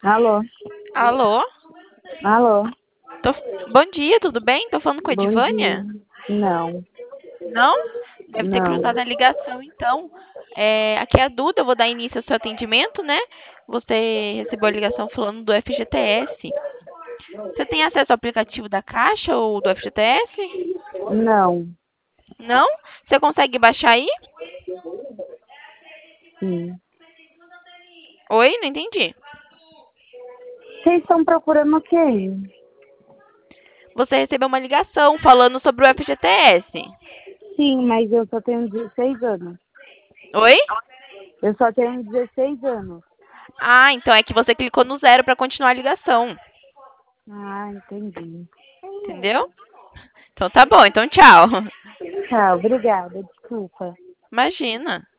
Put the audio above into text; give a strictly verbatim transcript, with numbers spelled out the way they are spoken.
Alô? Alô? Alô? Tô- Bom dia, tudo bem? Tô falando com a Bom dia. Edivânia? Não, Não? Deve ter não. cruzado a ligação, então. É, aqui é a Duda, eu vou dar início ao seu atendimento, né? Você recebeu a ligação falando do F G T S. Você tem acesso ao aplicativo da Caixa ou do F G T S? Não. Não? Você consegue baixar aí? Sim. Oi? Não entendi. Vocês estão procurando o quê? Você recebeu uma ligação falando sobre o F G T S. Sim, mas eu só tenho dezesseis anos. Oi? Eu só tenho dezesseis anos. Ah, então é que você clicou no zero para continuar a ligação. Ah, entendi. Entendeu? Então tá bom, então tchau. Tchau, obrigada. Desculpa. Imagina.